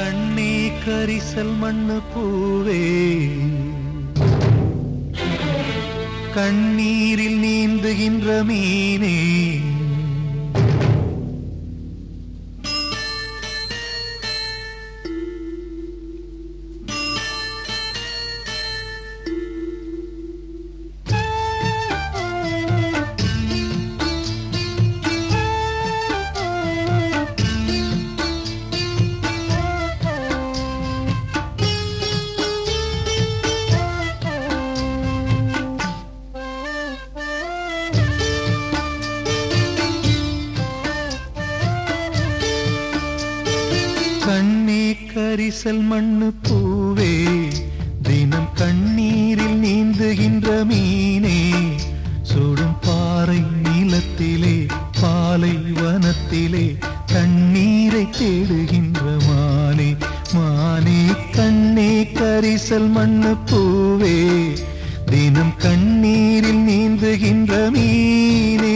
கண்ணே கரிசல் மண்ணு பூவே கண்ணீரில் நீந்துகின்ற மீனே கண்ணே கரிசல் மண்ணு பூவே தினம் கண்ணீரில் நீந்துகின்ற மீனே சுடும் பாறை நீளத்திலே பாலை வனத்திலே தண்ணீரை தேடுகின்ற மானே மானே கண்ணே கரிசல் மண்ணு பூவே தினம் கண்ணீரில் நீந்துகின்ற மீனே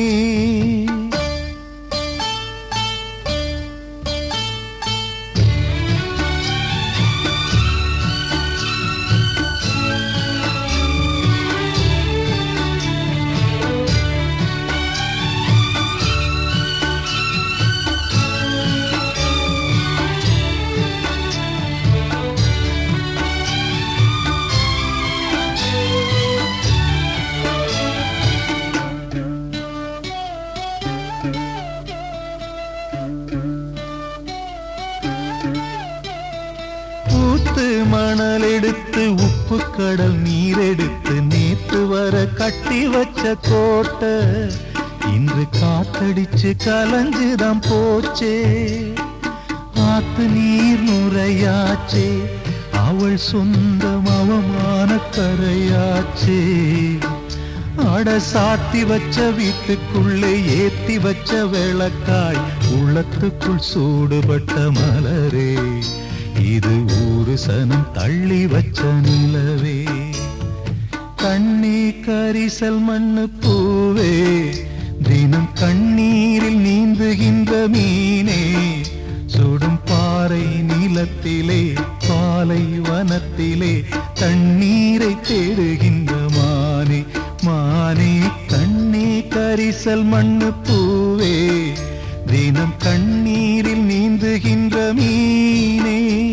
மணல் எடுத்து உப்பு கடல் நீர் எடுத்து நேற்று வர கட்டி வச்ச கோட்டை இன்று காத்தடிச்சு கலஞ்சுதான் போச்சே ஆத்து நீர் நுரையாச்சே அவள் சொந்தம் அவமான கரையாச்சே அட சாத்தி வச்ச வீட்டுக்குள்ளே ஏத்தி வச்ச விளக்காய் உள்ளத்துக்குள் சூடுபட்ட மலரே இது ஊரு சனம் தள்ளி வச்ச நிலவே கண்ணே கரிசல் மண்ணு பூவே தினம் கண்ணீரில் நீந்துகின்ற மீனே சுடும் பாறை நீளத்திலே பாலை வனத்திலே தண்ணீரை தேடுகின்ற மானே மானே கண்ணே கரிசல் மண்ணு பூவே தினம் கண்ணீரில் நீந்துகின்ற மீனே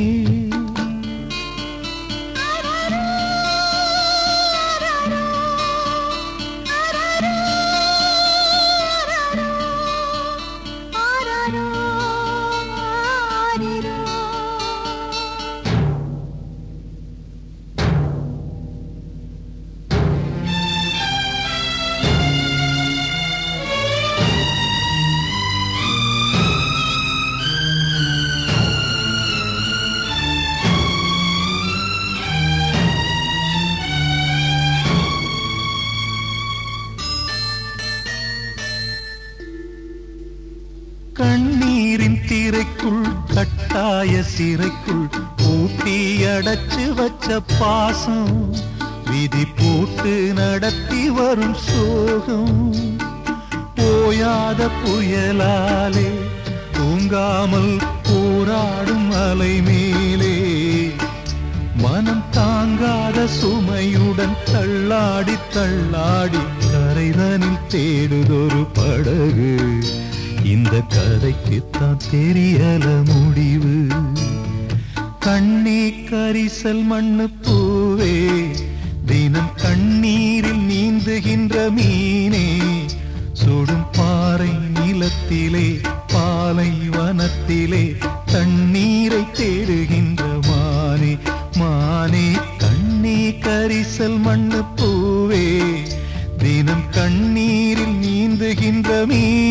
கண்ணீரின் திரைக்குள் கட்டாய சிறைக்குள் பூட்டி அடைச்சு வச்ச பாசம் விதி போட்டு நடத்தி வரும் சோகம் போயாத புயலாலே தூங்காமல் போராடும் அலை மேலே மனம் தாங்காத சுமையுடன் தள்ளாடி தள்ளாடி கரைதனில் தேடுதொரு படகு இந்த கதைக்குத்தான் தெரியல முடிவு கண்ணே கரிசல் மண்ணு பூவே தினம் கண்ணீரில் நீந்துகின்ற மீனே சுடும் பாறை நீளத்திலே பாலை வனத்திலே தண்ணீரை தேடுகின்ற மானே மானே கண்ணே கரிசல் மண்ணு பூவே தினம் கண்ணீரில் நீந்துகின்ற மீனே